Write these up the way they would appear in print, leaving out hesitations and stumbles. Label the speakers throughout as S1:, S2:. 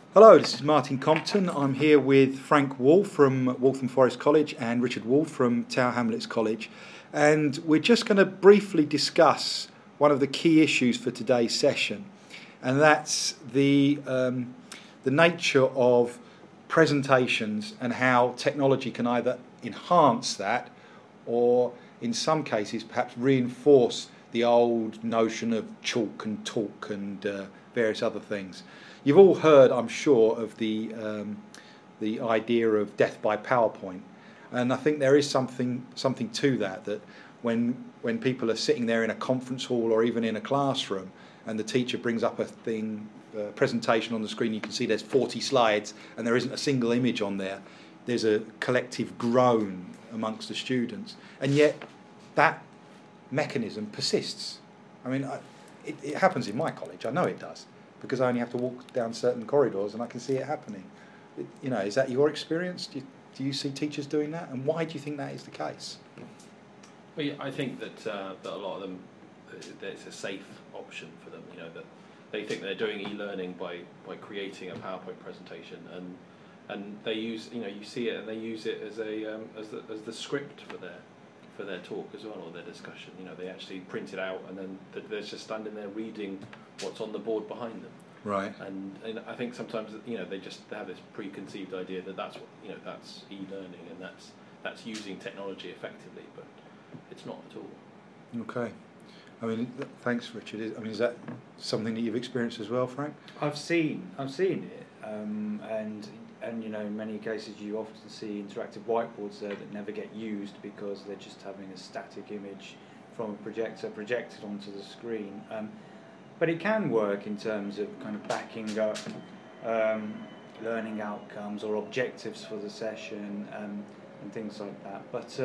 S1: Hello, this is Martin Compton. I'm here with Frank Wall from Waltham Forest College and Richard Wall from Tower Hamlets College, and we're just going to briefly discuss one of the key issues for today's session, and that's the nature of presentations and how technology can either enhance that or, in some cases, perhaps reinforce the old notion of chalk and talk and various other things. You've all heard, I'm sure, of the idea of death by PowerPoint, and I think there is something to that. That when people are sitting there in a conference hall or even in a classroom, and the teacher brings up a presentation on the screen, you can see there's 40 slides and there isn't a single image on there. There's a collective groan amongst the students, and yet that mechanism persists. I mean, it happens in my college. I know it does, because I only have to walk down certain corridors and I can see it happening. Is that your experience? Do you see teachers doing that? And why do you think that is the case?
S2: Well, yeah, I think that a lot of them, it's a safe option for them. That they think they're doing e-learning by creating a PowerPoint presentation, and they use, you see it and they use it as the script for their talk as well, or their discussion. They actually print it out and then they're just standing there reading what's on the board behind them.
S1: Right.
S2: And I think sometimes they have this preconceived idea that that's e-learning and that's using technology effectively, but it's not at all. Okay.
S1: I mean, thanks, Richard. Is that something that you've experienced as well, Frank?
S3: I've seen it, and in many cases you often see interactive whiteboards there that never get used because they're just having a static image from a projector projected onto the screen. But it can work in terms of kind of backing up learning outcomes or objectives for the session and things like that.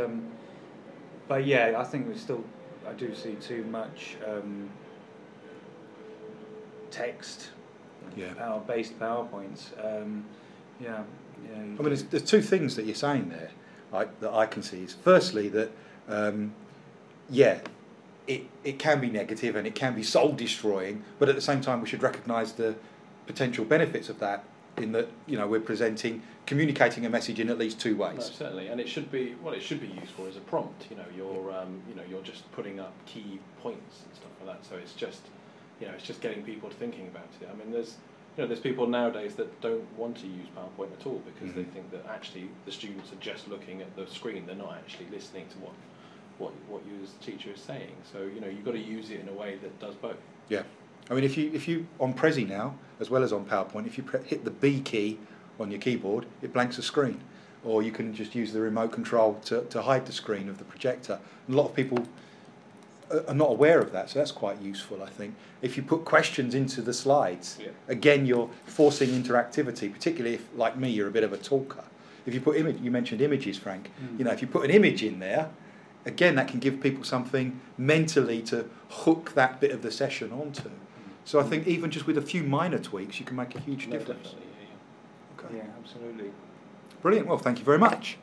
S3: But yeah, I think I do see too much text, based PowerPoints.
S1: I mean, there's two things that you're saying there, right, that I can see. Is firstly that, it can be negative and it can be soul destroying, but at the same time we should recognise the potential benefits of that, in that we're communicating a message in at least two ways.
S2: No, certainly, and it should be used for as a prompt. You're just putting up key points and stuff like that. So it's just getting people thinking about it. I mean, there's people nowadays that don't want to use PowerPoint at all because they think that actually the students are just looking at the screen. They're not actually listening to what you as the teacher is saying. So you've got to use it in a way that does both. Yeah.
S1: I mean, if you on Prezi now, as well as on PowerPoint, if you hit the B key on your keyboard, it blanks the screen. Or you can just use the remote control to hide the screen of the projector. And a lot of people are not aware of that, so that's quite useful, I think. If you put questions into the slides, again, you're forcing interactivity, particularly if, like me, you're a bit of a talker. If you put you mentioned images, Frank. If you put an image in there, again, that can give people something mentally to hook that bit of the session onto. So I think even just with a few minor tweaks, you can make a huge difference.
S2: Definitely,
S3: yeah, absolutely.
S1: Brilliant. Well, thank you very much.